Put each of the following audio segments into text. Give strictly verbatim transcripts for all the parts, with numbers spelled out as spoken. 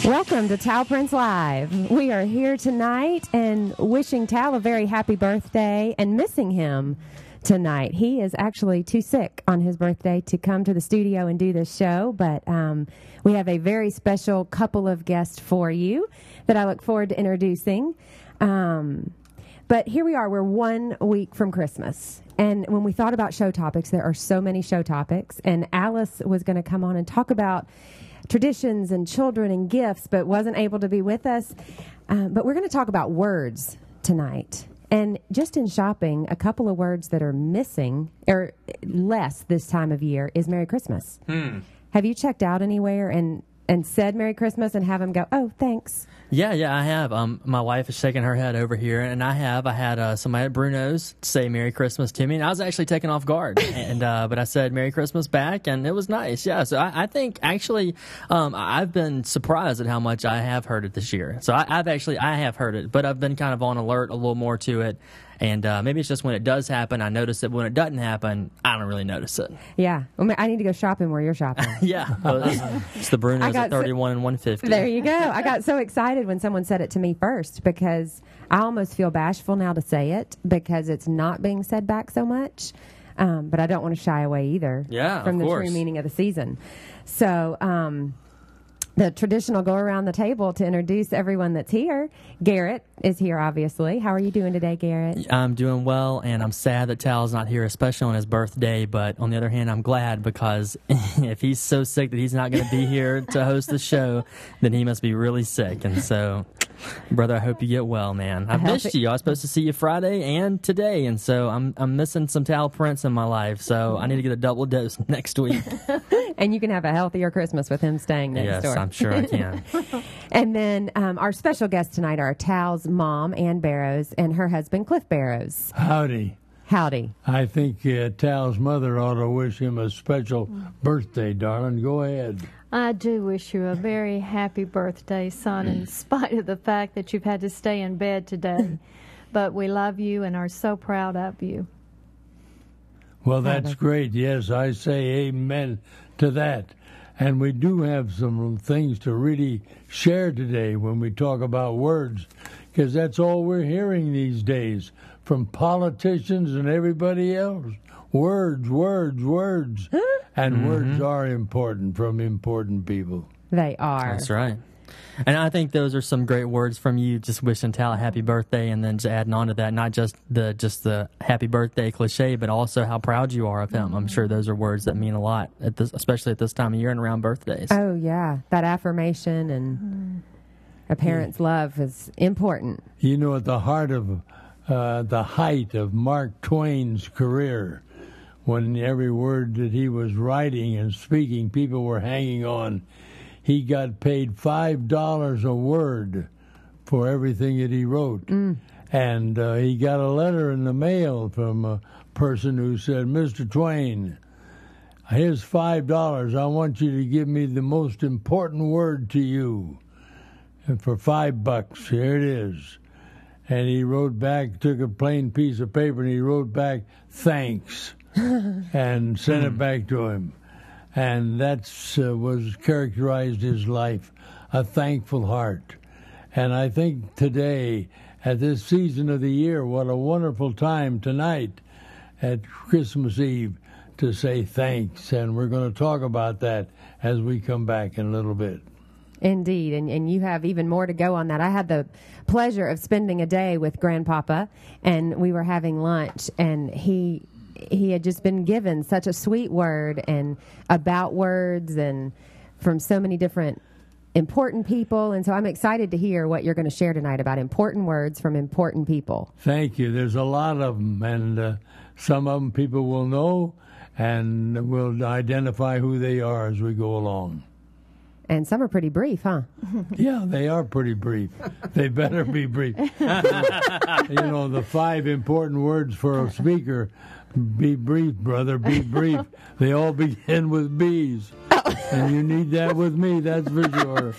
Welcome to Tal Prince Live. We are here tonight and wishing Tal a very happy birthday and missing him tonight. He is actually too sick on his birthday to come to the studio and do this show, but um, we have a very special couple of guests for you that I look forward to introducing. Um, but here we are. We're one week from Christmas. And when we thought about show topics, there are so many show topics. And Alice was going to come on and talk about traditions and children and gifts, but wasn't able to be with us. Um, but we're going to talk about words tonight. And just in shopping, a couple of words that are missing, or less this time of year, is Merry Christmas. Hmm. Have you checked out anywhere and, and said Merry Christmas and have them go, oh, thanks? Yeah, yeah, I have. Um, my wife is shaking her head over here, and I have. I had uh, somebody at Bruno's say Merry Christmas to me, and I was actually taken off guard. and uh, But I said Merry Christmas back, and it was nice. Yeah, so I, I think actually um, I've been surprised at how much I have heard it this year. So I, I've actually, I have heard it, but I've been kind of on alert a little more to it. And uh, maybe it's just when it does happen, I notice it. When it doesn't happen, I don't really notice it. Yeah. Well, I need to go shopping where you're shopping. yeah. Well, it's, it's the Bruno's at thirty-one so, and one fifty. There you go. I got so excited when someone said it to me first because I almost feel bashful now to say it because it's not being said back so much. Um, but I don't want to shy away either yeah, from of the course. true meaning of the season. So... Um, The traditional go around the table to introduce everyone that's here. Garrett is here, obviously. How are you doing today, Garrett? I'm doing well, and I'm sad that Tal's not here, especially on his birthday. But on the other hand, I'm glad because if he's so sick that he's not going to be here to host the show, then he must be really sick. And so, brother, I hope you get well, man. I missed you. I was supposed to see you Friday and today, and so I'm I'm missing some Tal Prince in my life. So I need to get a double dose next week. And you can have a healthier Christmas with him staying next yes, door. I'm sure I can. And then um, our special guests tonight are Tal's mom, Ann Barrows, and her husband, Cliff Barrows. Howdy. Howdy. I think uh, Tal's mother ought to wish him a special birthday, darling. Go ahead. I do wish you a very happy birthday, son, in spite of the fact that you've had to stay in bed today. But we love you and are so proud of you. Well, that's great. Yes, I say amen to that. And we do have some things to really share today when we talk about words, because that's all we're hearing these days from politicians and everybody else. Words, words, words. And mm-hmm. words are important from important people. They are. That's right. And I think those are some great words from you, just wishing Tal a happy birthday, and then just adding on to that, not just the just the happy birthday cliche, but also how proud you are of him. I'm sure those are words that mean a lot, at this, especially at this time of year and around birthdays. Oh, yeah. That affirmation and a parent's yeah. love is important. You know, at the heart of uh, the height of Mark Twain's career, when every word that he was writing and speaking, people were hanging on, he got paid five dollars a word for everything that he wrote. Mm. And uh, he got a letter in the mail from a person who said, Mister Twain, here's five dollars. I want you to give me the most important word to you. And for five bucks, here it is. And he wrote back, took a plain piece of paper, and he wrote back, thanks, and sent it back to him. And that uh, was characterized his life, a thankful heart. And I think today, at this season of the year, what a wonderful time tonight at Christmas Eve to say thanks. And we're going to talk about that as we come back in a little bit. Indeed, and, and you have even more to go on that. I had the pleasure of spending a day with Grandpapa, and we were having lunch, and he... he had just been given such a sweet word and about words and from so many different important people. And so I'm excited to hear what you're going to share tonight about important words from important people. Thank you. There's a lot of them, and uh, some of them people will know and will identify who they are as we go along. And some are pretty brief, huh? Yeah, they are pretty brief. They better be brief. You know, the five important words for a speaker: be brief, brother, be brief. They all begin with B's. And you need that with me, that's for sure.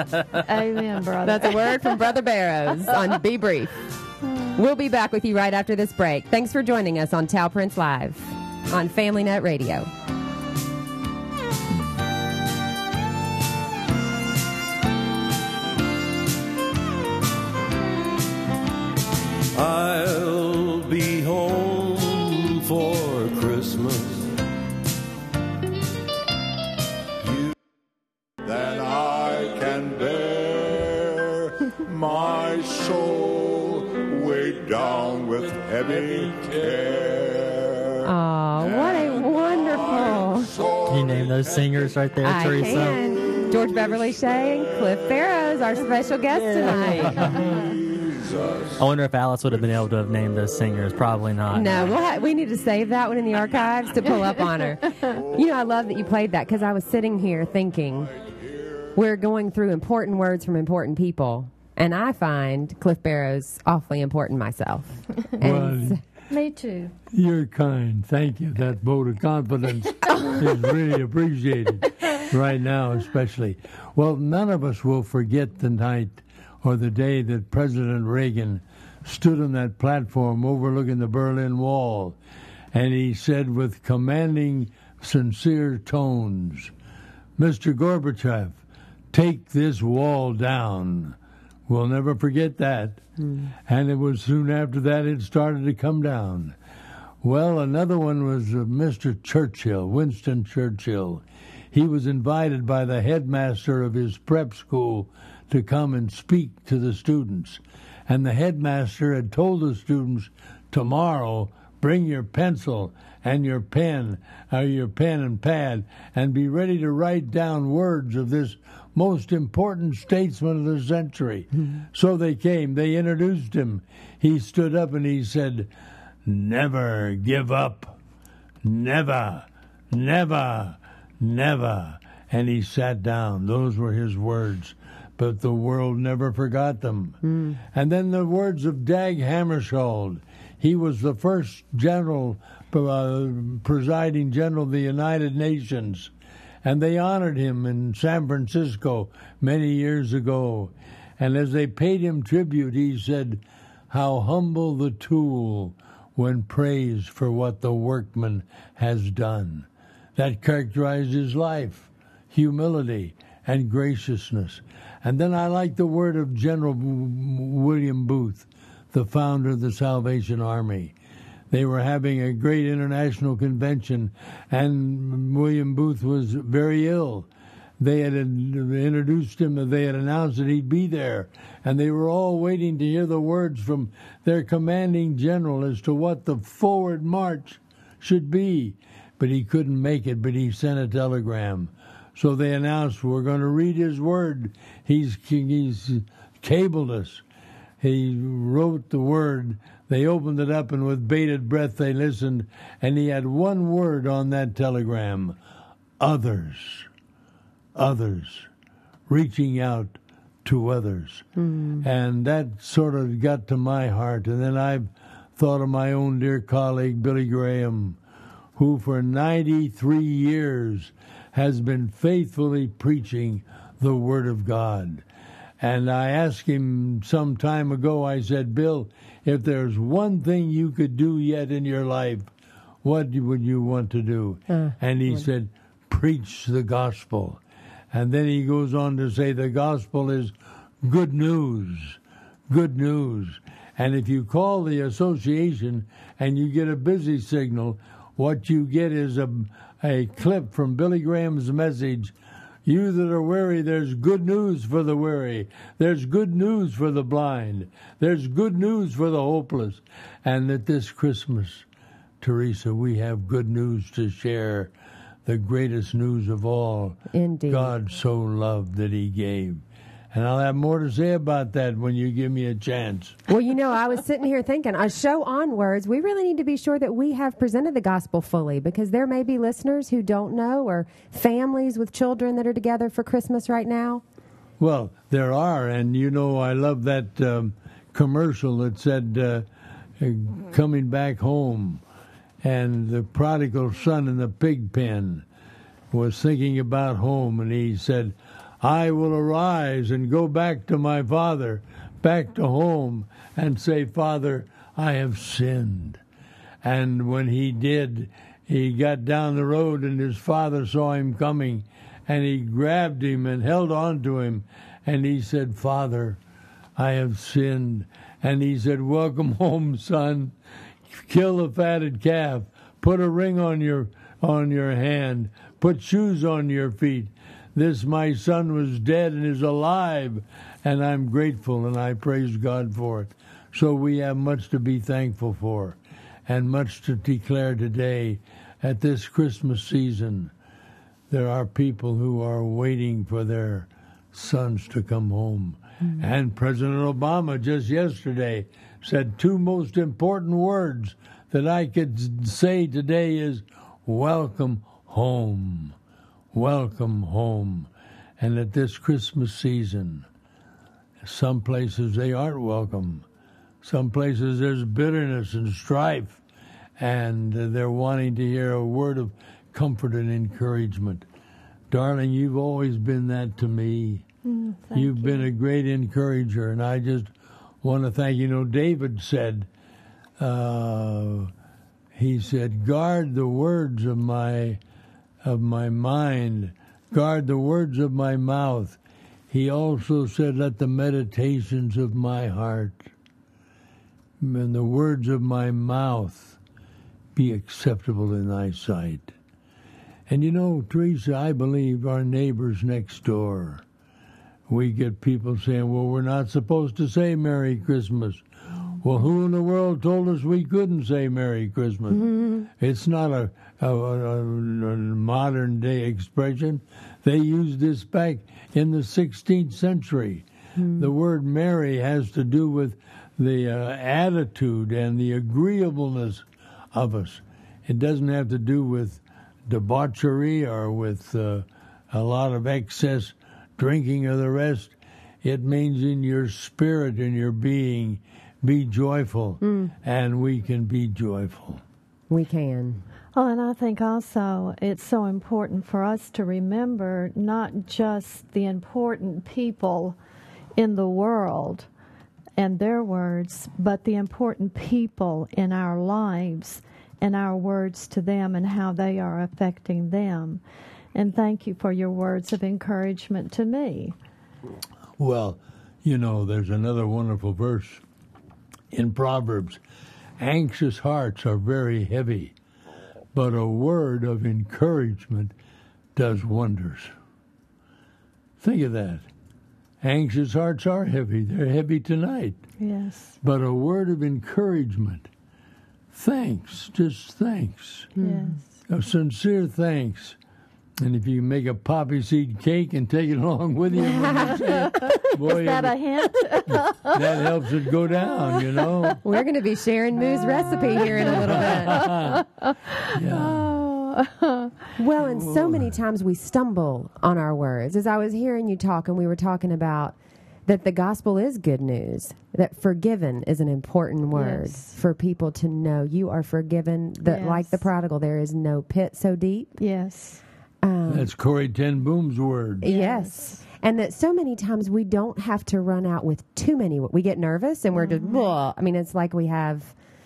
Amen, brother. That's a word from Brother Barrows on Be Brief. We'll be back with you right after this break. Thanks for joining us on Tal Prince Live on Family Net Radio. heavy care. Oh, what a wonderful. Can you name those singers right there, I Teresa? can. George Beverly Shea and Cliff Barrows, our special guest tonight. I wonder if Alice would have been able to have named those singers. Probably not. No, we'll ha- we need to save that one in the archives to pull up on her. You know, I love that you played that because I was sitting here thinking we're going through important words from important people, and I find Cliff Barrows awfully important myself. And Well, Me too. you're kind. Thank you. That vote of confidence is really appreciated right now, especially. Well, none of us will forget the night or the day that President Reagan stood on that platform overlooking the Berlin Wall, and he said with commanding, sincere tones, "Mister Gorbachev, take this wall down." We'll never forget that. Mm. And it was soon after that it started to come down. Well, another one was uh, Mister Churchill, Winston Churchill. He was invited by the headmaster of his prep school to come and speak to the students. And the headmaster had told the students, tomorrow, bring your pencil and your pen, or your pen and pad, and be ready to write down words of this most important statesman of the century. Mm-hmm. So they came. They introduced him. He stood up and he said, "Never give up. Never, never, never." And he sat down. Those were his words. But the world never forgot them. Mm. And then the words of Dag Hammarskjöld. He was the first general, uh, presiding general of the United Nations. And they honored him in San Francisco many years ago. And as they paid him tribute, he said, "How humble the tool when praised for what the workman has done." That characterized his life, humility and graciousness. And then I like the word of General William Booth, the founder of the Salvation Army. They were having a great international convention, and William Booth was very ill. They had introduced him, they had announced that he'd be there, and they were all waiting to hear the words from their commanding general as to what the forward march should be. But he couldn't make it, but he sent a telegram. So they announced, we're going to read his word. He's, he's cabled us. He wrote the word. They opened it up, and with bated breath they listened, and he had one word on that telegram: others. Others. Reaching out to others. Mm. And that sort of got to my heart. And then I've thought of my own dear colleague, Billy Graham, who for ninety-three years has been faithfully preaching the Word of God. And I asked him some time ago, I said, "Bill, if there's one thing you could do yet in your life, what would you want to do?" Uh, and he what? said, "Preach the gospel." And then he goes on to say the gospel is good news, good news. And if you call the association and you get a busy signal, what you get is a, a clip from Billy Graham's message. "You that are weary, there's good news for the weary. There's good news for the blind. There's good news for the hopeless." And that this Christmas, Teresa, we have good news to share, the greatest news of all. Indeed. God so loved that he gave. And I'll have more to say about that when you give me a chance. Well, you know, I was sitting here thinking, a show onwards, we really need to be sure that we have presented the gospel fully, because there may be listeners who don't know, or families with children that are together for Christmas right now. Well, there are, and you know, I love that um, commercial that said, uh, coming back home, and the prodigal son in the pig pen was thinking about home, and he said, "I will arise and go back to my father, back to home, and say, 'Father, I have sinned.'" And when he did, he got down the road, and his father saw him coming, and he grabbed him and held on to him, and he said, "Father, I have sinned." And he said, "Welcome home, son. Kill the fatted calf. Put a ring on your on your hand. Put shoes on your feet. This my son was dead and is alive, and I'm grateful, and I praise God for it." So we have much to be thankful for and much to declare today at this Christmas season. There are people who are waiting for their sons to come home. Mm-hmm. And President Obama just yesterday said two most important words that I could say today is welcome home. Welcome home. And at this Christmas season, some places they aren't welcome. Some places there's bitterness and strife, and they're wanting to hear a word of comfort and encouragement. Darling, you've always been that to me. Mm, you've you. been a great encourager, and I just want to thank you. You know, David said, uh, he said, guard the words of my of my mind, guard the words of my mouth. He also said, let the meditations of my heart and the words of my mouth be acceptable in thy sight. And you know, Teresa, I believe our neighbors next door, we get people saying, well, we're not supposed to say Merry Christmas. Well, who in the world told us we couldn't say Merry Christmas? Mm-hmm. It's not a, a, a, a modern day expression. They used this back in the sixteenth century. Mm-hmm. The word merry has to do with the uh, attitude and the agreeableness of us. It doesn't have to do with debauchery or with uh, a lot of excess drinking or the rest. It means in your spirit, in your being, be joyful, mm. and we can be joyful. We can. Oh, and I think also it's so important for us to remember not just the important people in the world and their words, but the important people in our lives and our words to them and how they are affecting them. And thank you for your words of encouragement to me. Well, you know, there's another wonderful verse in Proverbs. Anxious hearts are very heavy, but a word of encouragement does wonders. Think of that. Anxious hearts are heavy. They're heavy tonight. Yes. But a word of encouragement, thanks, just thanks. Yes. A sincere thanks. And if you make a poppy seed cake and take it along with you, when you say it, boy, is that a hint? that helps it go down, you know. We're going to be sharing Moo's recipe here in a little bit. Yeah. Well, and so many times we stumble on our words. As I was hearing you talk, and we were talking about that the gospel is good news, that forgiven is an important word Yes. for people to know. You are forgiven. That, Yes. like the prodigal, there is no pit so deep. Yes. Um, That's Corrie Ten Boom's word. Yes. And that so many times we don't have to run out with too many. We get nervous and we're just, blah. I mean, it's like we have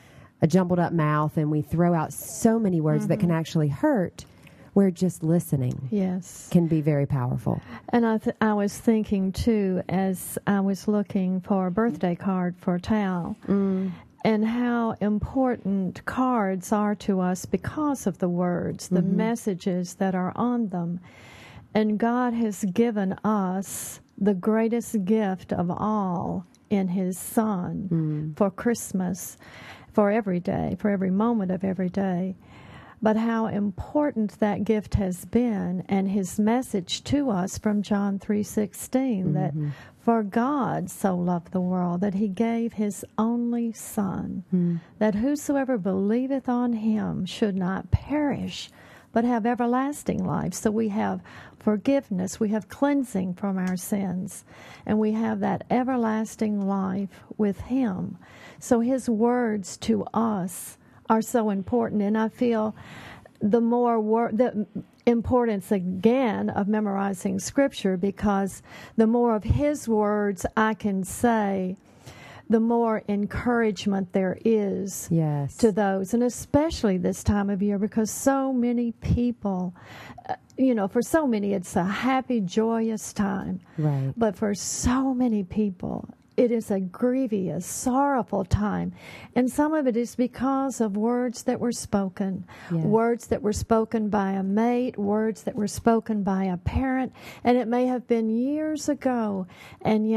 a jumbled up mouth and we throw out so many words mm-hmm. that can actually hurt. Where just listening Yes. can be very powerful. And I, th- I was thinking, too, as I was looking for a birthday card for Tal, mm. and how important cards are to us because of the words, the mm-hmm. messages that are on them. And God has given us the greatest gift of all in His Son mm. for Christmas, for every day, for every moment of every day. But how important that gift has been, and His message to us from John three sixteen, mm-hmm. that for God so loved the world that He gave His only Son, mm. that whosoever believeth on Him should not perish, but have everlasting life. So we have forgiveness, we have cleansing from our sins, and we have that everlasting life with Him. So His words to us are so important, and I feel the more wor- the importance again of memorizing Scripture, because the more of His words I can say, the more encouragement there is yes. to those, and especially this time of year, because so many people, uh, you know, for so many it's a happy, joyous time, right? But for so many people, it is a grievous, sorrowful time. And some of it is because of words that were spoken, yes. words that were spoken by a mate, words that were spoken by a parent. And it may have been years ago, and yet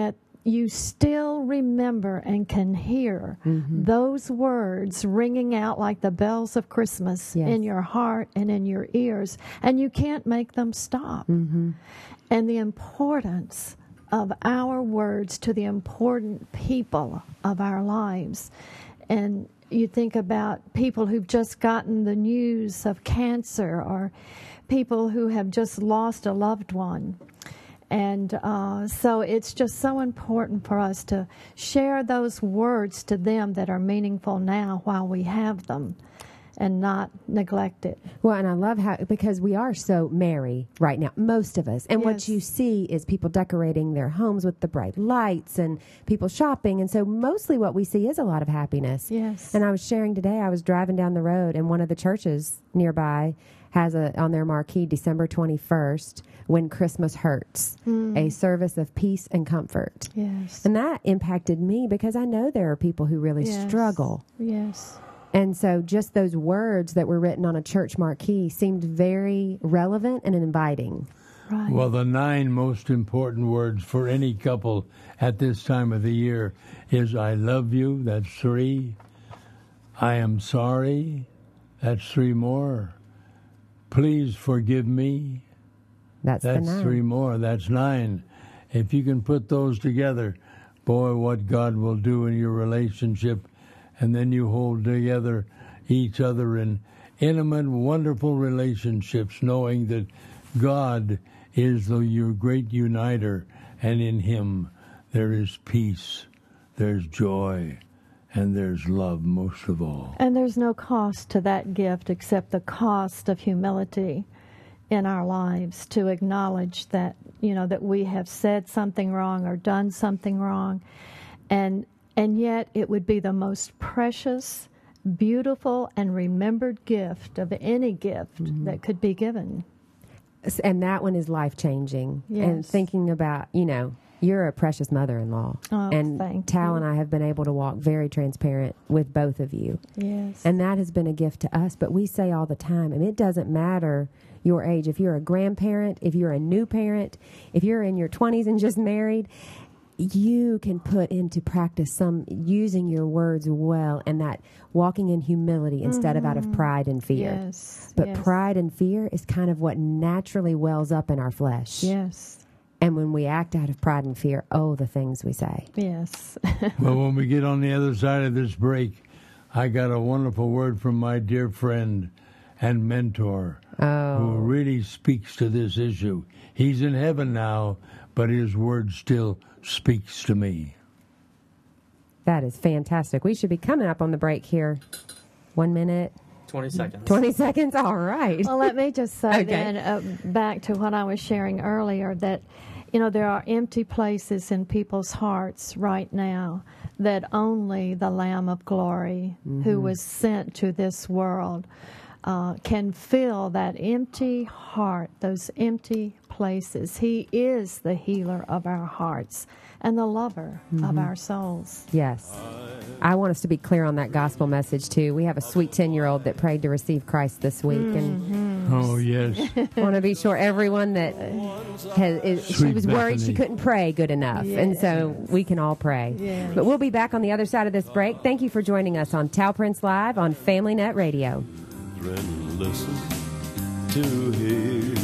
you still remember and can hear mm-hmm. those words ringing out like the bells of Christmas yes. in your heart and in your ears, and you can't make them stop. Mm-hmm. And the importance of our words to the important people of our lives. And you think about people who've just gotten the news of cancer, or people who have just lost a loved one. And uh, so it's just so important for us to share those words to them that are meaningful now while we have them, and not neglect it. Well, and I love how, because we are so merry right now, most of us. And yes. what you see is people decorating their homes with the bright lights and people shopping. And so mostly what we see is a lot of happiness. Yes. And I was sharing today, I was driving down the road, and one of the churches nearby has a on their marquee, December twenty-first, When Christmas Hurts, mm. a service of peace and comfort. Yes. And that impacted me because I know there are people who really yes. struggle. Yes. And so just those words that were written on a church marquee seemed very relevant and inviting. Right. Well, the nine most important words for any couple at this time of the year is I love you, that's three. I am sorry, that's three more. Please forgive me, that's, that's the nine. three more, that's nine. If you can put those together, boy, what God will do in your relationship. And then you hold together each other in intimate, wonderful relationships, knowing that God is the, your great uniter, and in Him there is peace, there's joy, and there's love most of all. And there's no cost to that gift except the cost of humility in our lives, to acknowledge that, you know, that we have said something wrong or done something wrong. And And yet it would be the most precious, beautiful, and remembered gift of any gift mm-hmm. that could be given. And that one is life-changing. Yes. And thinking about, you know, you're a precious mother-in-law. Oh, and thank Tal you. and I have been able to walk very transparent with both of you. Yes. And that has been a gift to us. But we say all the time, and it doesn't matter your age. If you're a grandparent, if you're a new parent, if you're in your twenties and just married, you can put into practice some using your words well, and that walking in humility instead mm-hmm. of out of pride and fear. Yes. But yes. pride and fear is kind of what naturally wells up in our flesh. Yes. And when we act out of pride and fear, oh, the things we say. Yes. Well, when we get on the other side of this break, I got a wonderful word from my dear friend and mentor oh. who really speaks to this issue. He's in heaven now, but his word still speaks to me. That is fantastic. We should be coming up on the break here. One minute. twenty seconds. twenty seconds? All right. Well, let me just say okay. then, uh, back to what I was sharing earlier, that, you know, there are empty places in people's hearts right now that only the Lamb of Glory, mm-hmm. who was sent to this world, uh, can fill that empty heart, those empty places. He is the healer of our hearts and the lover mm-hmm. of our souls. Yes. I want us to be clear on that gospel message, too. We have a sweet ten-year-old that prayed to receive Christ this week. Mm-hmm. and Oh, yes. I want to be sure everyone that has, is, she was worried she couldn't pray good enough. Yes. And so we can all pray. Yes. But we'll be back on the other side of this break. Thank you for joining us on Tal Prince Live on Family Net Radio. Listen to him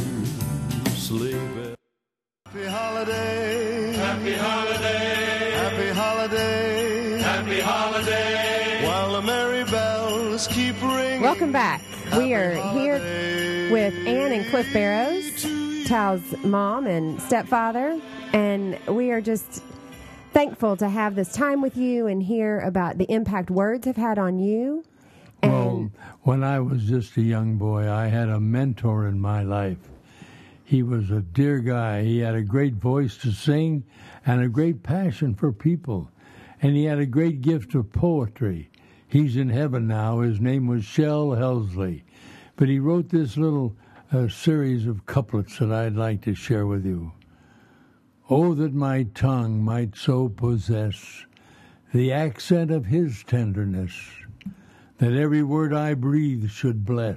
sleeping. Happy holiday. Happy holiday. Happy holiday. Happy holiday. While the merry bells keep ringing. Welcome back. Happy we are holiday. here with Ann and Cliff Barrows, Tal's mom and stepfather, and we are just thankful to have this time with you and hear about the impact words have had on you. And well, when I was just a young boy, I had a mentor in my life. He was a dear guy. He had a great voice to sing and a great passion for people. And he had a great gift of poetry. He's in heaven now. His name was Shell Helsley. But he wrote this little uh, series of couplets that I'd like to share with you. Oh, that my tongue might so possess the accent of his tenderness, that every word I breathe should bless.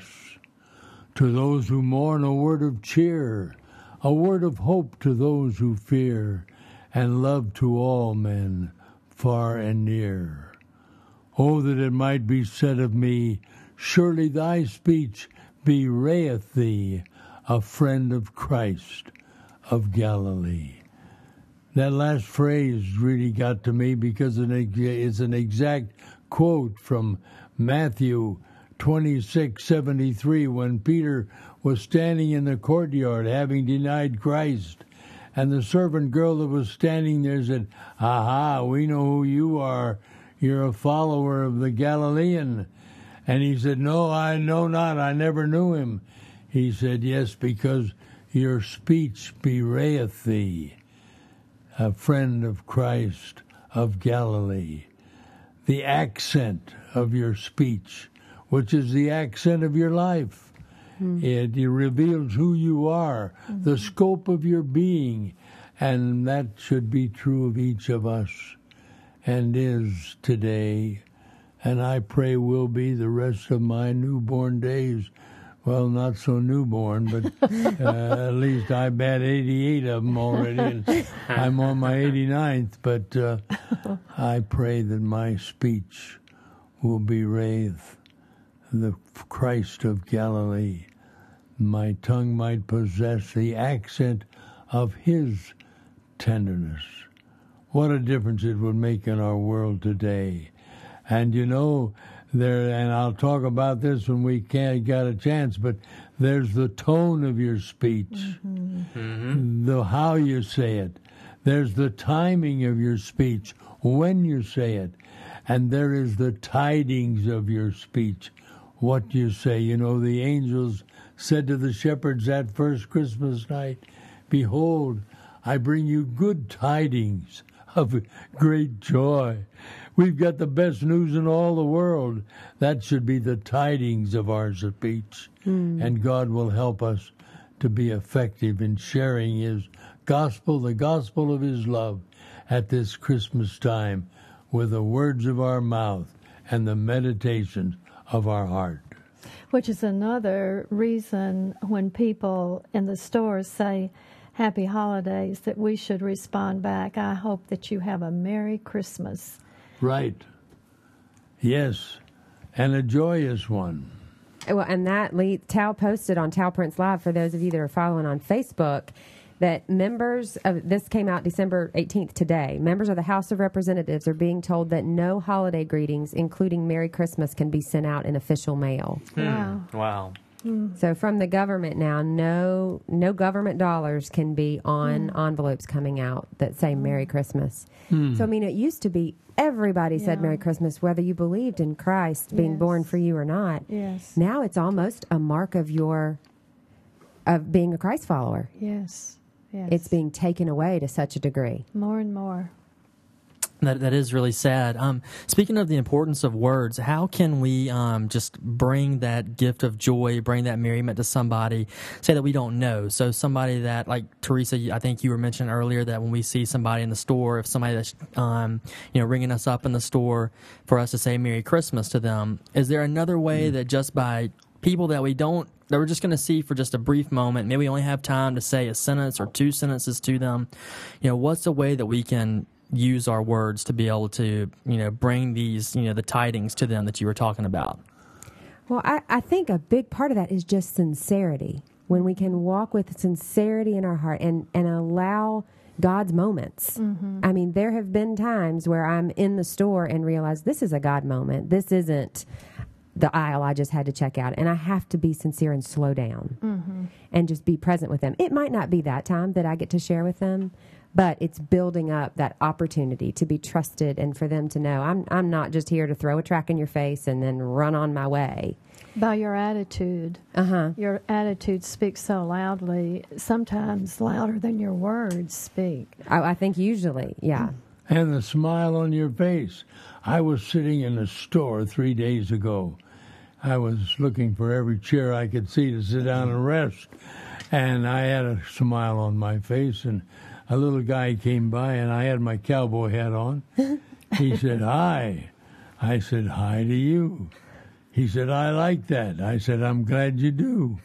To those who mourn, a word of cheer, a word of hope to those who fear, and love to all men, far and near. Oh, that it might be said of me, surely thy speech bewrayeth thee, a friend of Christ of Galilee. That last phrase really got to me because it's an exact quote from Matthew twenty-six seventy-three, when Peter was standing in the courtyard having denied Christ, and the servant girl that was standing there said, "Aha, we know who you are. You're a follower of the Galilean." And he said, "No, I know not. I never knew him." He said, "Yes, because your speech bewrayeth thee, a friend of Christ of Galilee." The accent of your speech, which is the accent of your life. Mm. It, it reveals who you are, mm-hmm. the scope of your being, and that should be true of each of us, and is today, and I pray will be the rest of my newborn days. Well, not so newborn, but uh, at least I've had eighty-eight of them already, and I'm on my eighty-ninth, but uh, I pray that my speech will bewray the Christ of Galilee. My tongue might possess the accent of his tenderness. What a difference it would make in our world today. And you know, there, and I'll talk about this when we can't got a chance, but there's the tone of your speech, mm-hmm. Mm-hmm. the how you say it. There's the timing of your speech, when you say it. And there is the tidings of your speech, what you say. You know, the angels said to the shepherds that first Christmas night, "Behold, I bring you good tidings of great joy." We've got the best news in all the world. That should be the tidings of our speech. Mm. And God will help us to be effective in sharing his gospel, the gospel of his love, at this Christmas time with the words of our mouth and the meditations of our heart. Which is another reason when people in the stores say, "Happy Holidays," that we should respond back, "I hope that you have a Merry Christmas." Right. Yes. And a joyous one. Well, and that lead, Tal posted on Tal Prince Live, for those of you that are following on Facebook, that members of, this came out December eighteenth today, members of the House of Representatives are being told that no holiday greetings, including Merry Christmas, can be sent out in official mail. Hmm. Wow. Wow. Mm. So from the government now, no no government dollars can be on mm. envelopes coming out that say Merry Christmas. Mm. So, I mean, it used to be everybody yeah. said Merry Christmas, whether you believed in Christ being yes. born for you or not. Yes. Now it's almost a mark of your, of being a Christ follower. Yes. Yes. It's being taken away to such a degree. More and more. That that is really sad. Um, speaking of the importance of words, how can we um, just bring that gift of joy, bring that merriment to somebody, say that we don't know? So somebody that, like Teresa, I think you were mentioning earlier, that when we see somebody in the store, if somebody that's um, you know ringing us up in the store, for us to say Merry Christmas to them, is there another way that just by people that we don't, that we're just going to see for just a brief moment, maybe we only have time to say a sentence or two sentences to them, you know, what's the way that we can use our words to be able to, you know, bring these, you know, the tidings to them that you were talking about? Well, I, I think a big part of that is just sincerity. When we can walk with sincerity in our heart and, and allow God's moments. Mm-hmm. I mean, there have been times where I'm in the store and realize this is a God moment. This isn't the aisle I just had to check out. And I have to be sincere and slow down mm-hmm. and just be present with them. It might not be that time that I get to share with them, but it's building up that opportunity to be trusted and for them to know I'm I'm not just here to throw a track in your face and then run on my way. By your attitude. Uh-huh. Your attitude speaks so loudly, sometimes louder than your words speak. I, I think usually, yeah. And the smile on your face. I was sitting in a store three days ago. I was looking for every chair I could see to sit down and rest. And I had a smile on my face, and a little guy came by, and I had my cowboy hat on. He said, "Hi." I said, "Hi to you." He said, I like that. I said, I'm glad you do.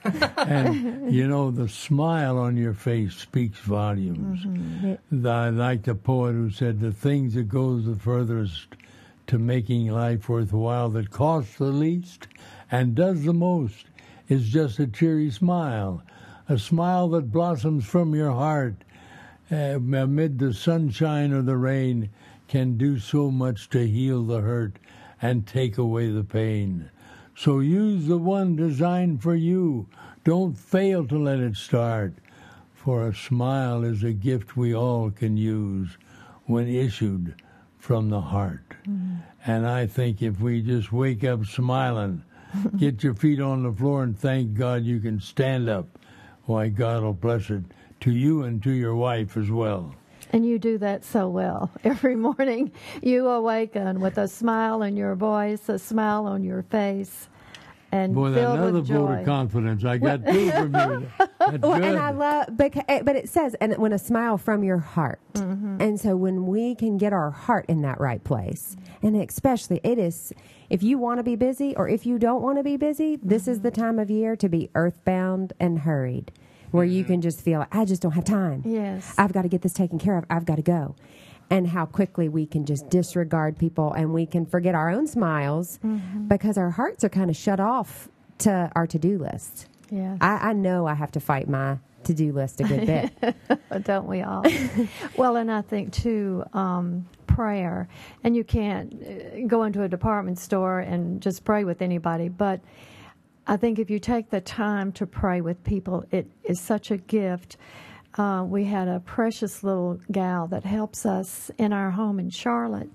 And, you know, the smile on your face speaks volumes. Mm-hmm. I like the poet who said, the things that goes the furthest to making life worthwhile, that costs the least and does the most, is just a cheery smile, a smile that blossoms from your heart uh, amid the sunshine or the rain, can do so much to heal the hurt and take away the pain. So use the one designed for you. Don't fail to let it start, for a smile is a gift we all can use when issued from the heart. Mm. And I think if we just wake up smiling, get your feet on the floor and thank God you can stand up, why, God will bless it to you and to your wife as well. And you do that so well. Every morning you awaken with a smile in your voice, a smile on your face, and boy, filled another with joy. vote of confidence. I got two from you. That's Well, good. and I love, but, but it says, and when a smile from your heart. Mm-hmm. And so when we can get our heart in that right place, and especially it is, if you want to be busy or if you don't want to be busy, this mm-hmm. is the time of year to be earthbound and hurried, where you can just feel, I just don't have time. Yes. I've got to get this taken care of. I've got to go. And how quickly we can just disregard people and we can forget our own smiles mm-hmm. because our hearts are kind of shut off to our to-do list. Yes. I, I know I have to fight my to-do list a good bit. Don't we all? Well, and I think, too, um, prayer. And you can't go into a department store and just pray with anybody, but I think if you take the time to pray with people, it is such a gift. Uh, we had a precious little gal that helps us in our home in Charlotte.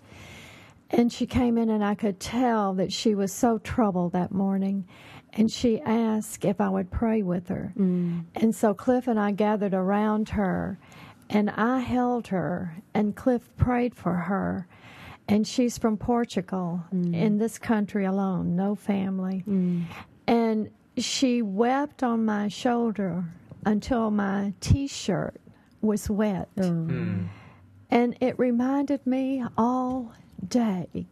And she came in and I could tell that she was so troubled that morning. And she asked if I would pray with her. Mm. And so Cliff and I gathered around her and I held her and Cliff prayed for her. And she's from Portugal, mm. in this country alone, no family. Mm. And she wept on my shoulder until my T-shirt was wet. Mm. And it reminded me all day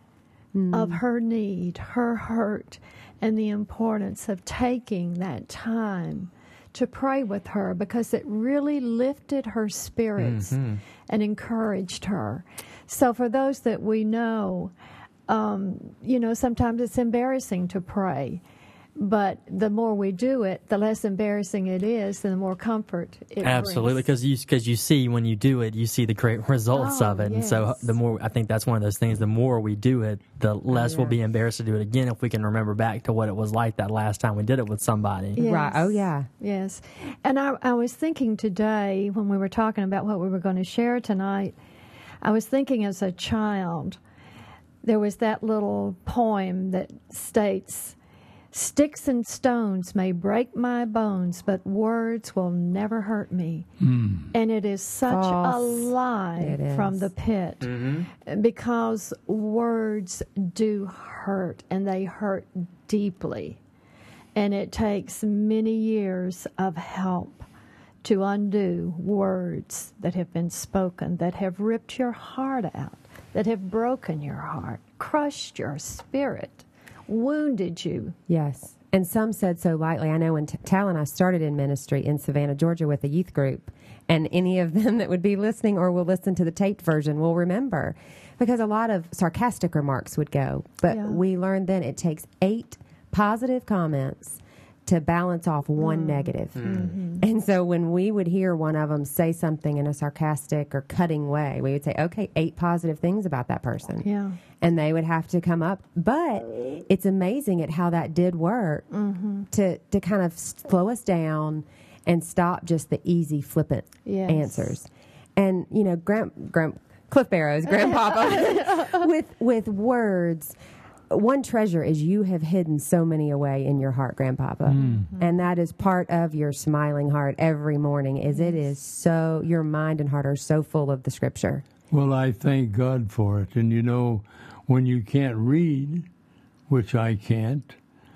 mm. of her need, her hurt, and the importance of taking that time to pray with her because it really lifted her spirits mm-hmm. and encouraged her. So for those that we know, um, you know, sometimes it's embarrassing to pray. But the more we do it, the less embarrassing it is, and the more comfort it Absolutely, because you because you see when you do it, you see the great results oh, of it, yes. and so the more I think that's one of those things. The more we do it, the less oh, yeah. we'll be embarrassed to do it again if we can remember back to what it was like that last time we did it with somebody. Yes. Right? Oh yeah. Yes. And I, I was thinking today when we were talking about what we were going to share tonight, I was thinking as a child, there was that little poem that states, "Sticks and stones may break my bones, but words will never hurt me." Mm. And it is such False. a lie it from the pit mm-hmm. because words do hurt, and they hurt deeply. And it takes many years of help to undo words that have been spoken, that have ripped your heart out, that have broken your heart, crushed your spirit, wounded you. Yes. And some said so lightly. I know when T- Tal and I started in ministry in Savannah, Georgia with a youth group, and any of them that would be listening or will listen to the taped version will remember, because a lot of sarcastic remarks would go. But yeah. we learned then it takes eight positive comments to balance off one mm. negative. Mm-hmm. And so when we would hear one of them say something in a sarcastic or cutting way, we would say, okay, eight positive things about that person. Yeah. And they would have to come up. But it's amazing at how that did work mm-hmm. to, to kind of slow us down and stop just the easy, flippant yes. answers. And, you know, Grand, Grand, Cliff Barrows, Grandpapa, with, with words, one treasure is you have hidden so many away in your heart, Grandpapa. Mm-hmm. And that is part of your smiling heart every morning, is yes. it is so, your mind and heart are so full of the Scripture. Well, I thank God for it. And, you know, when you can't read, which I can't,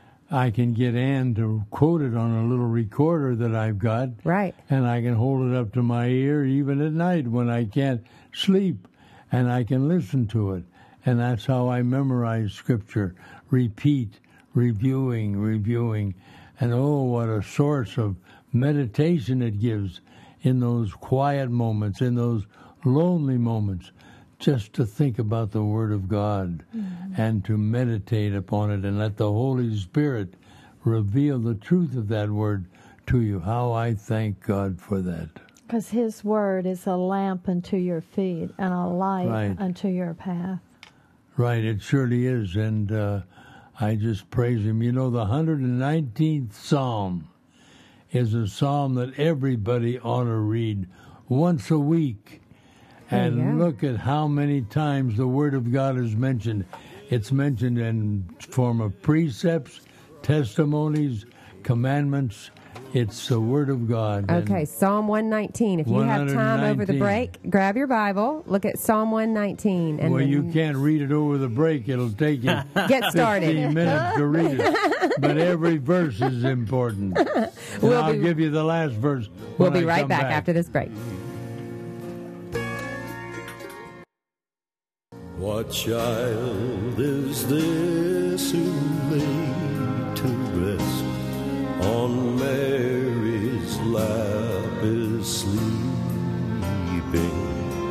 I can get Ann to quote it on a little recorder that I've got. Right. And I can hold it up to my ear even at night when I can't sleep, and I can listen to it. And that's how I memorize Scripture. Repeat, reviewing, reviewing. And oh, what a source of meditation it gives in those quiet moments, in those lonely moments, just to think about the Word of God mm-hmm. and to meditate upon it and let the Holy Spirit reveal the truth of that Word to you. How I thank God for that. Because His Word is a lamp unto your feet and a light right. unto your path. Right, it surely is. And uh, I just praise Him. You know, the one hundred nineteenth Psalm is a psalm that everybody ought to read once a week. And yeah. look at how many times the Word of God is mentioned. It's mentioned in form of precepts, testimonies, commandments. It's the Word of God. Okay, Psalm one nineteen. If you have time over the break, grab your Bible, look at Psalm one nineteen. And well, then you can't read it over the break. It'll take you get started. fifteen minutes to read it. But every verse is important. We'll I'll be, give you the last verse. We'll be I right come back, back after this break. What child is this who laid to rest on Mary's lap is sleeping?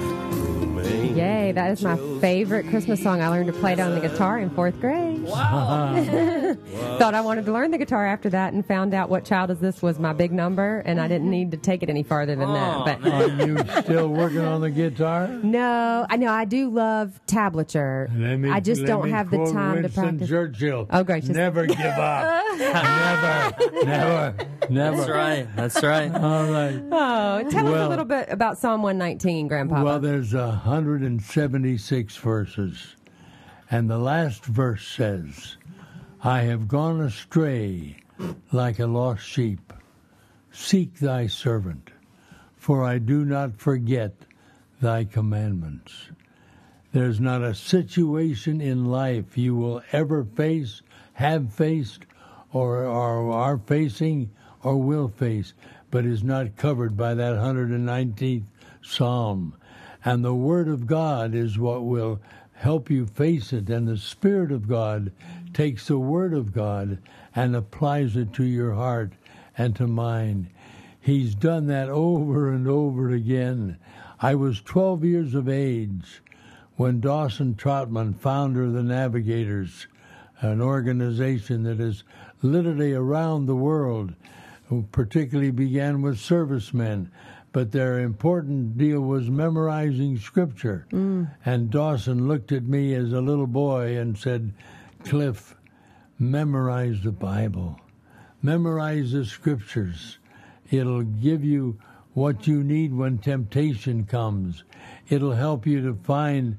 Yay, that is my favorite Christmas song. I learned to play it on the guitar in fourth grade. Wow. Thought I wanted to learn the guitar after that and found out What Child Is This was my big number, and I didn't need to take it any farther than Oh, that. But Are you still working on the guitar? no, I know I do love tablature. Let me, I just let don't me have the quote time Winston to practice. Churchill. Oh, gracious. Never give up. never, never, never. That's right. That's right. All right. Oh, tell us Well- a little bit about Psalm one nineteen, Grandpa. Well, there's one hundred seventy-six verses, and the last verse says, I have gone astray like a lost sheep. Seek thy servant, for I do not forget thy commandments. There's not a situation in life you will ever face, have faced, or, or are facing, or will face, but is not covered by that one hundred nineteenth Psalm. And the Word of God is what will help you face it. And the Spirit of God takes the Word of God and applies it to your heart and to mine. He's done that over and over again. I was twelve years of age when Dawson Trotman, founder of the Navigators, an organization that is literally around the world, who particularly began with servicemen, but their important deal was memorizing Scripture. Mm. And Dawson looked at me as a little boy and said, Cliff, memorize the Bible. Memorize the Scriptures. It'll give you what you need when temptation comes. It'll help you to find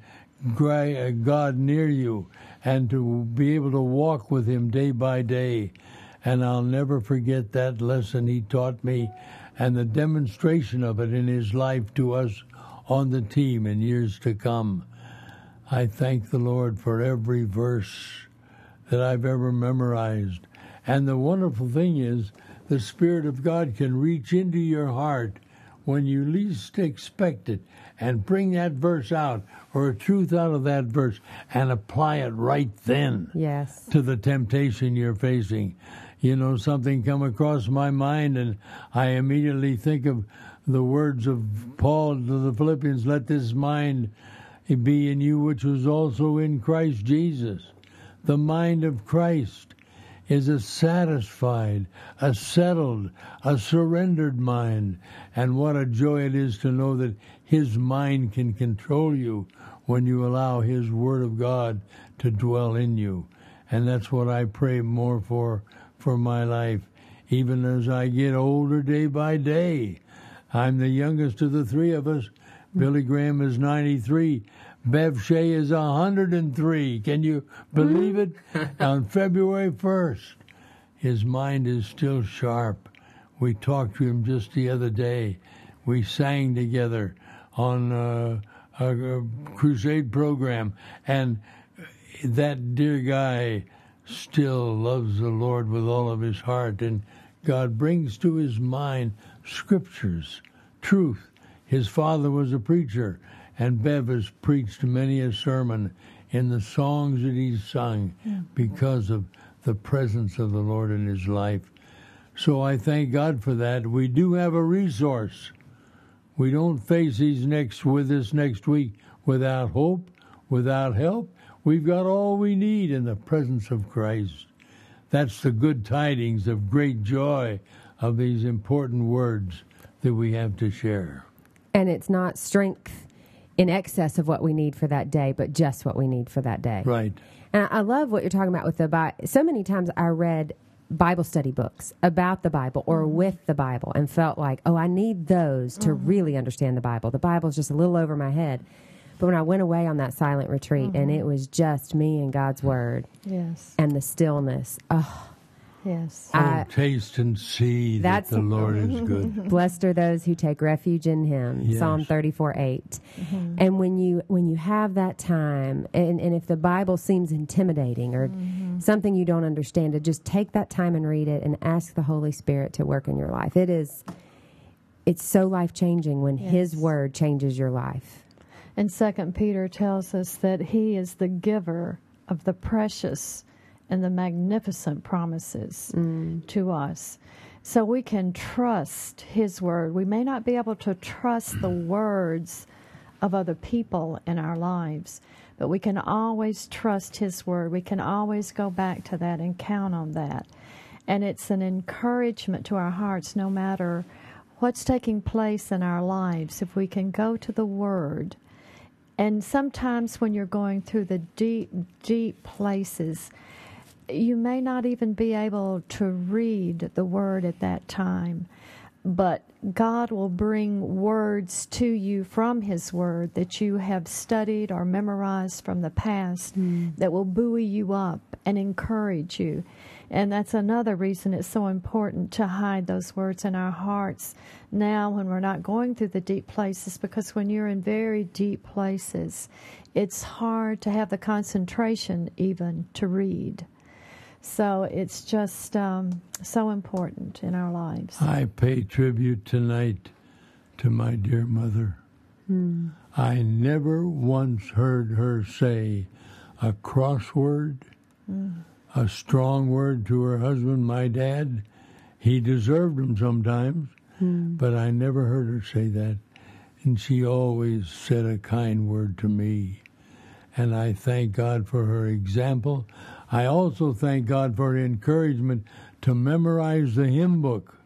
God near you and to be able to walk with Him day by day. And I'll never forget that lesson he taught me and the demonstration of it in his life to us on the team in years to come. I thank the Lord for every verse that I've ever memorized. And the wonderful thing is, the Spirit of God can reach into your heart when you least expect it and bring that verse out or a truth out of that verse and apply it right then yes. to the temptation you're facing. You know, something come across my mind and I immediately think of the words of Paul to the Philippians, let this mind be in you which was also in Christ Jesus. The mind of Christ is a satisfied, a settled, a surrendered mind. And what a joy it is to know that His mind can control you when you allow His Word of God to dwell in you. And that's what I pray more for for my life, even as I get older day by day. I'm the youngest of the three of us. Billy Graham is ninety-three. Bev Shea is one hundred three. Can you believe it? On February first, his mind is still sharp. We talked to him just the other day. We sang together on uh, a, a crusade program. And that dear guy still loves the Lord with all of his heart. And God brings to his mind scriptures, truth. His father was a preacher. And Bev has preached many a sermon in the songs that he's sung because of the presence of the Lord in his life. So I thank God for that. We do have a resource. We don't face these next with us next week without hope, without help. We've got all we need in the presence of Christ. That's the good tidings of great joy of these important words that we have to share. And it's not strength in excess of what we need for that day, but just what we need for that day. Right. And I love what you're talking about with the Bible. So many times I read Bible study books about the Bible or mm-hmm. with the Bible and felt like, oh, I need those to mm-hmm. really understand the Bible. The Bible's just a little over my head. But when I went away on that silent retreat mm-hmm. and it was just me and God's Word yes. and the stillness, oh, yes. Oh, I, taste and see that the Lord is good. Blessed are those who take refuge in him. Yes. Psalm thirty-four eight. Mm-hmm. And when you when you have that time, and, and if the Bible seems intimidating or mm-hmm. something you don't understand, to just take that time and read it and ask the Holy Spirit to work in your life. It is, it's so life-changing when yes. his word changes your life. And Second Peter tells us that he is the giver of the precious and the magnificent promises mm. to us. So we can trust his word. We may not be able to trust the words of other people in our lives, but we can always trust his word. We can always go back to that and count on that. And it's an encouragement to our hearts no matter what's taking place in our lives. If we can go to the word. And sometimes when you're going through the deep, deep places, you may not even be able to read the word at that time, but God will bring words to you from his word that you have studied or memorized from the past mm. that will buoy you up and encourage you. And that's another reason it's so important to hide those words in our hearts now when we're not going through the deep places, because when you're in very deep places, it's hard to have the concentration even to read. So it's just um, so important in our lives. I pay tribute tonight to my dear mother. Mm. I never once heard her say a crossword, mm. a strong word to her husband, my dad. He deserved them sometimes, mm. but I never heard her say that. And she always said a kind word to me. And I thank God for her example. I also thank God for the encouragement to memorize the hymn book.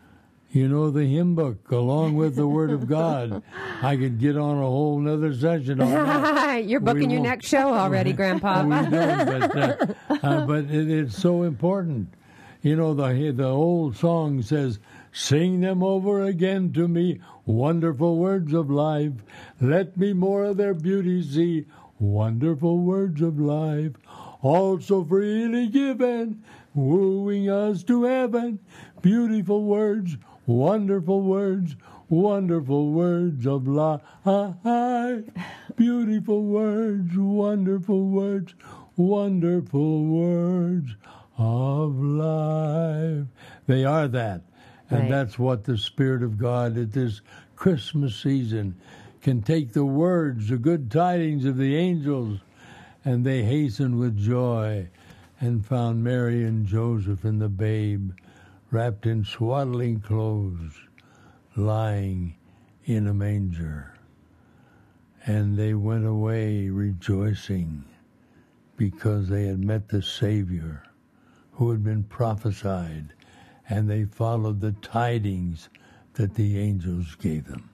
You know, the hymn book, along with the Word of God. I could get on a whole nother session on that. You're booking your next show already, Grandpa. We don't, but, uh, uh, but it, it's so important. You know, the the old song says, "Sing them over again to me, wonderful words of life. Let me more of their beauty see, wonderful words of life. Also freely given, wooing us to heaven. Beautiful words, wonderful words, wonderful words of life. Beautiful words, wonderful words, wonderful words of life." They are that. And right. That's what the Spirit of God at this Christmas season can take the words, the good tidings of the angels, and they hastened with joy and found Mary and Joseph and the babe wrapped in swaddling clothes, lying in a manger. And they went away rejoicing because they had met the Savior who had been prophesied, and they followed the tidings that the angels gave them.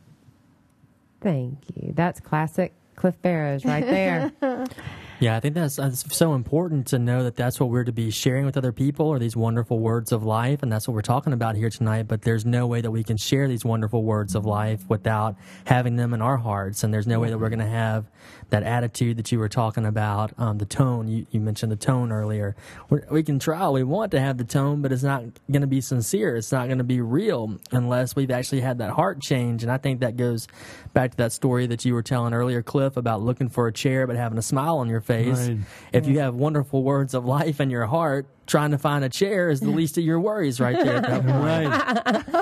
Thank you. That's classic Cliff Barrows right there. Yeah, I think that's, that's so important to know that that's what we're to be sharing with other people, are these wonderful words of life, and that's what we're talking about here tonight. But there's no way that we can share these wonderful words of life without having them in our hearts, and there's no way that we're going to have that attitude that you were talking about, um, the tone. You, you mentioned the tone earlier. We're, we can try, we want to have the tone, but it's not going to be sincere. It's not going to be real unless we've actually had that heart change. And I think that goes back to that story that you were telling earlier, Cliff, about looking for a chair but having a smile on your face. Right. If you have wonderful words of life in your heart, trying to find a chair is the least of your worries right there at that point. Right.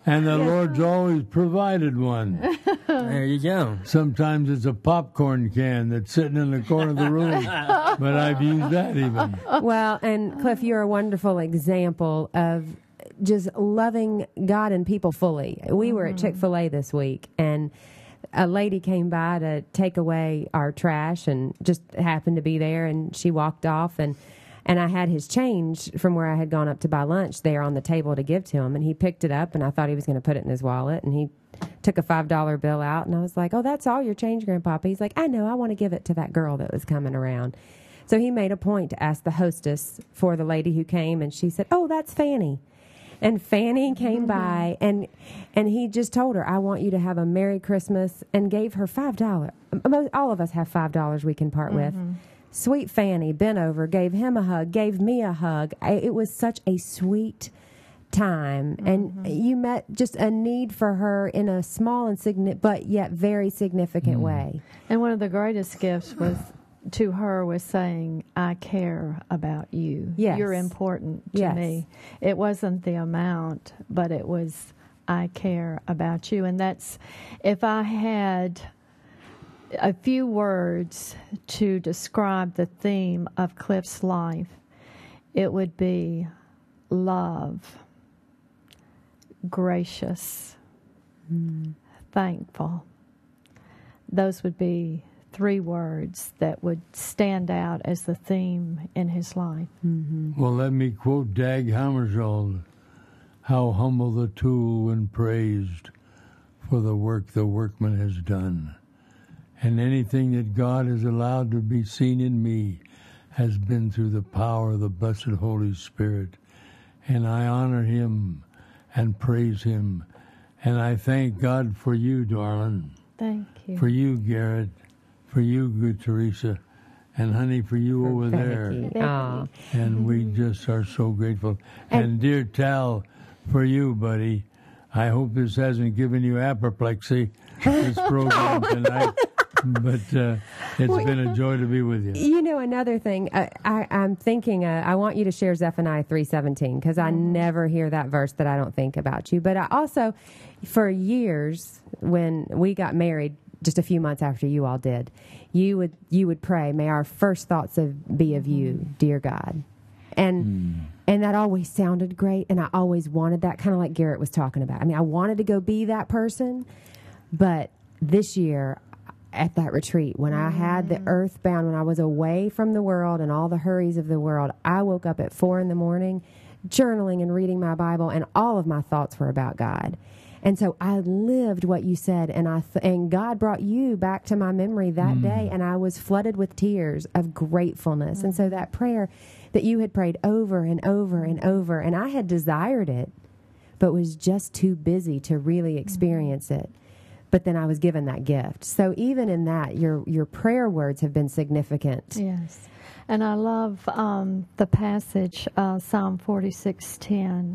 And the Lord's always provided one. There you go. Sometimes it's a popcorn can that's sitting in the corner of the room, but I've used that even. Well, and Cliff, you're a wonderful example of just loving God and people fully. We were at Chick-fil-A this week, and a lady came by to take away our trash and just happened to be there, and she walked off, and And I had his change from where I had gone up to buy lunch there on the table to give to him. And he picked it up, and I thought he was going to put it in his wallet. And he took a five dollar bill out, and I was like, oh, that's all your change, Grandpapa. He's like, I know. I want to give it to that girl that was coming around. So he made a point to ask the hostess for the lady who came, and she said, oh, that's Fanny. And Fanny came by, and and he just told her, I want you to have a Merry Christmas, and gave her five dollars. All of us have five dollars we can part mm-hmm. with. Sweet Fanny bent over, gave him a hug, gave me a hug. I, it was such a sweet time. Mm-hmm. And you met just a need for her in a small and significant, but yet very significant mm. way. And one of the greatest gifts was to her was saying, I care about you. Yes. You're important to yes. me. It wasn't the amount, but it was, I care about you. And that's, if I had a few words to describe the theme of Cliff's life, it would be love, gracious, mm. thankful. Those would be three words that would stand out as the theme in his life. Mm-hmm. Well, let me quote Dag Hammarskjöld. How humble the tool when praised for the work the workman has done. And anything that God has allowed to be seen in me has been through the power of the blessed Holy Spirit. And I honor him and praise him. And I thank God for you, darling. Thank you. For you, Garrett. For you, good Teresa. And, honey, for you over there. Aww. And we just are so grateful. And, and dear Tal, for you, buddy. I hope this hasn't given you apoplexy, this program tonight. But uh, it's well, been a joy to be with you. You know, another thing, uh, I, I'm thinking, uh, I want you to share Zephaniah three seventeen, because I mm-hmm. never hear that verse that I don't think about you. But I also, for years, when we got married, just a few months after you all did, you would you would pray, may our first thoughts of, be of you, dear God. And mm. and that always sounded great, and I always wanted that, kind of like Garrett was talking about. I mean, I wanted to go be that person, but this year, at that retreat, when I had the earthbound, when I was away from the world and all the hurries of the world, I woke up at four in the morning, journaling and reading my Bible, and all of my thoughts were about God. And so I lived what you said, and I th- and God brought you back to my memory that mm. day, and I was flooded with tears of gratefulness. Mm. And so that prayer that you had prayed over and over and over, and I had desired it, but was just too busy to really experience mm. it. But then I was given that gift. So even in that, your your prayer words have been significant. Yes. And I love um, the passage, uh, Psalm forty-six ten,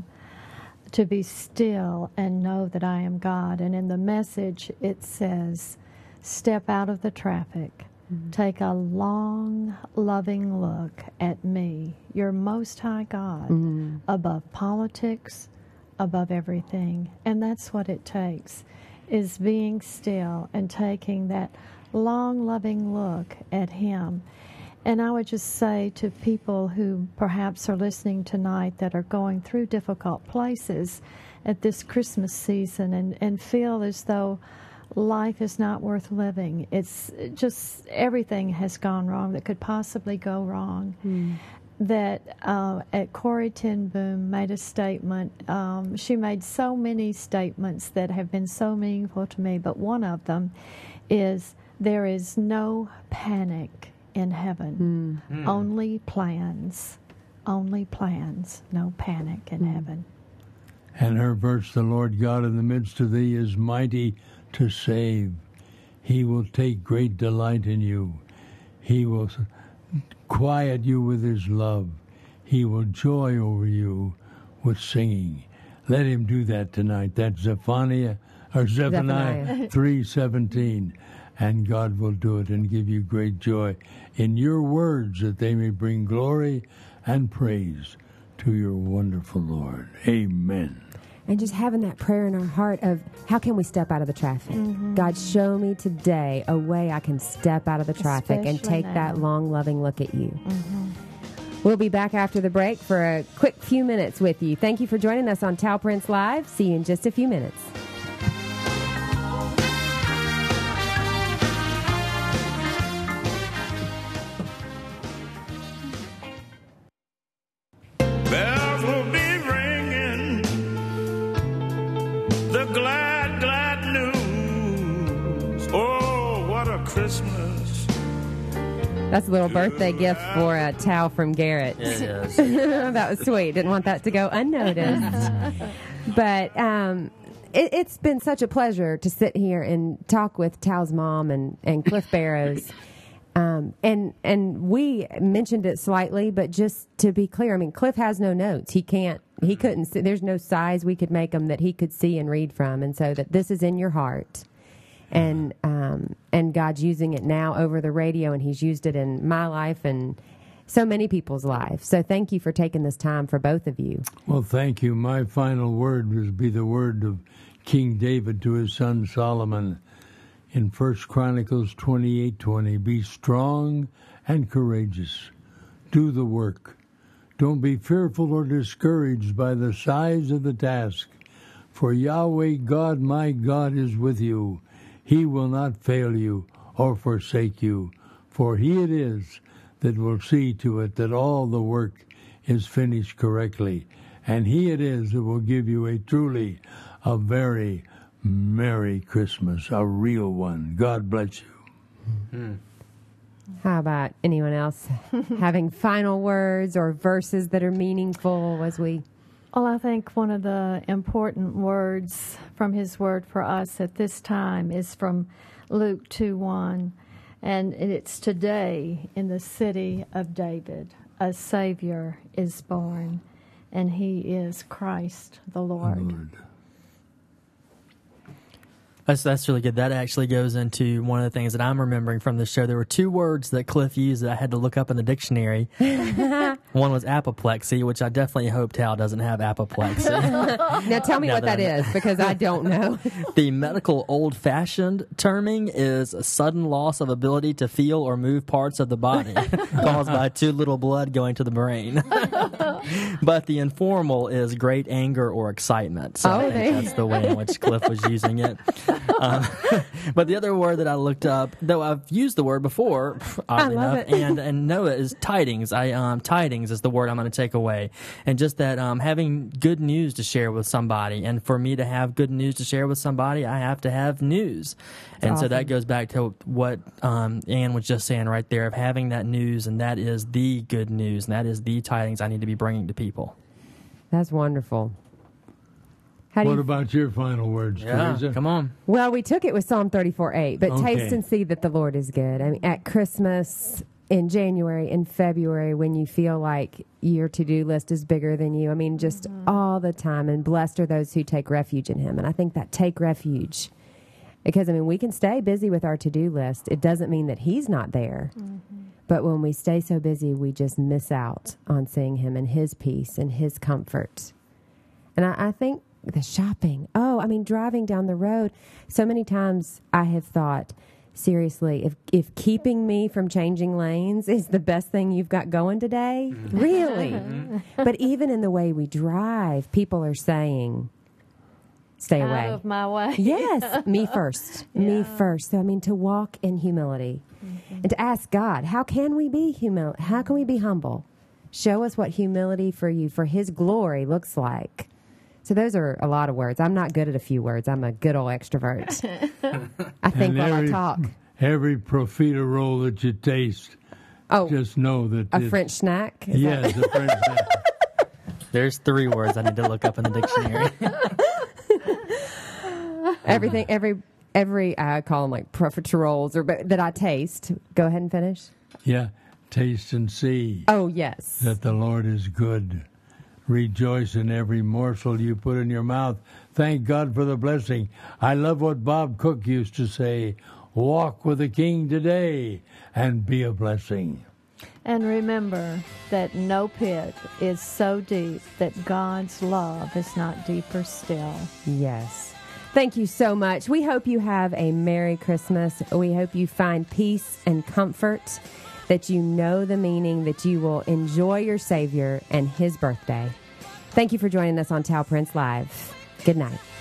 to be still and know that I am God. And in the Message, it says, step out of the traffic. Mm-hmm. Take a long, loving look at me, your Most High God, mm-hmm. above politics, above everything. And that's what it takes, is being still and taking that long, loving look at him. And I would just say to people who perhaps are listening tonight that are going through difficult places at this Christmas season and, and feel as though life is not worth living. It's just everything has gone wrong that could possibly go wrong. Mm. That uh, at Corrie ten Boom made a statement. Um, she made so many statements that have been so meaningful to me, but one of them is, there is no panic in heaven, mm. Mm. only plans, only plans, no panic in mm. heaven. And her verse, the Lord God in the midst of thee is mighty to save. He will take great delight in you. He will quiet you with his love. He will joy over you with singing. Let him do that tonight. That's Zephaniah or Zephaniah, Zephaniah. three seventeen. And God will do it and give you great joy in your words, that they may bring glory and praise to your wonderful Lord. Amen. And just having that prayer in our heart of how can we step out of the traffic? Mm-hmm. God, show me today a way I can step out of the traffic Especially and take now. that long, loving look at you. Mm-hmm. We'll be back after the break for a quick few minutes with you. Thank you for joining us on Tal Prince Live. See you in just a few minutes. Bells will be ringing the glad, glad news. Oh, what a Christmas. That's a little birthday gift for a Tal from Garrett. It is. That was sweet. Didn't want that to go unnoticed. But um, it, it's been such a pleasure to sit here and talk with Tal's mom and, and Cliff Barrows. Um, and and we mentioned it slightly, but just to be clear, I mean, Cliff has no notes. He can't, he couldn't see, there's no size we could make him that he could see and read from. And so that this is in your heart. And um, and God's using it now over the radio, and He's used it in my life and so many people's lives. So thank you for taking this time for both of you. Well, thank you. My final word would be the word of King David to his son Solomon in First Chronicles twenty-eight twenty. Be strong and courageous. Do the work. Don't be fearful or discouraged by the size of the task. For Yahweh God, my God, is with you. He will not fail you or forsake you. For He it is that will see to it that all the work is finished correctly. And He it is that will give you a truly, a very Merry Christmas, a real one. God bless you. Mm-hmm. How about anyone else having final words or verses that are meaningful as we... Well, I think one of the important words from His Word for us at this time is from Luke two one, and it's today in the city of David, a Savior is born, and He is Christ the Lord. Lord. That's that's really good. That actually goes into one of the things that I'm remembering from the show. There were two words that Cliff used that I had to look up in the dictionary. One was apoplexy, which I definitely hope Tal doesn't have apoplexy. Now tell me Now what that that is, because I don't know. The medical old-fashioned terming is a sudden loss of ability to feel or move parts of the body caused by too little blood going to the brain. But the informal is great anger or excitement. So Oh, I there think that's the way in which Cliff was using it. Um, but the other word that I looked up, though I've used the word before, oddly I love enough, it. and and Noah is tidings. I um, tidings is the word I'm going to take away, and just that um, having good news to share with somebody, and for me to have good news to share with somebody, I have to have news, and awesome. so that goes back to what um, Ann was just saying right there of having that news, and that is the good news, and that is the tidings I need to be bringing to people. That's wonderful. How do What you, about your final words, Yeah, Teresa? come on. well, we took it with Psalm thirty-four eight, but Okay. taste and see that the Lord is good. I mean, at Christmas, in January, in February, when you feel like your to-do list is bigger than you. I mean, just Mm-hmm. all the time. And blessed are those who take refuge in Him. And I think that take refuge, because, I mean, we can stay busy with our to-do list. It doesn't mean that He's not there. Mm-hmm. But when we stay so busy, we just miss out on seeing Him and His peace and His comfort. And I, I think the shopping, oh, I mean, driving down the road, so many times I have thought, seriously, if if keeping me from changing lanes is the best thing you've got going today, really? But even in the way we drive, people are saying, stay Out away. of my way. Yes, me first. Me Yeah. first. So I mean, to walk in humility and to ask God, how can we be humil? How can we be humble? Show us what humility for you, for His glory, looks like. So those are a lot of words. I'm not good at a few words. I'm a good old extrovert. I think And while every, I talk. Every profiterole that you taste, Oh, just know that a it's- French snack? Is Yes, a French snack. There's three words I need to look up in the dictionary. that- everything, every, every, I call them like profiteroles or but that I taste. Go ahead and finish. Yeah, taste and see Oh, yes. that the Lord is good. Rejoice in every morsel you put in your mouth. Thank God for the blessing. I love what Bob Cook used to say, walk with the King today and be a blessing. And remember that no pit is so deep that God's love is not deeper still. Yes. Thank you so much. We hope you have a Merry Christmas. We hope you find peace and comfort, that you know the meaning, that you will enjoy your Savior and His birthday. Thank you for joining us on Tal Prince Live. Good night.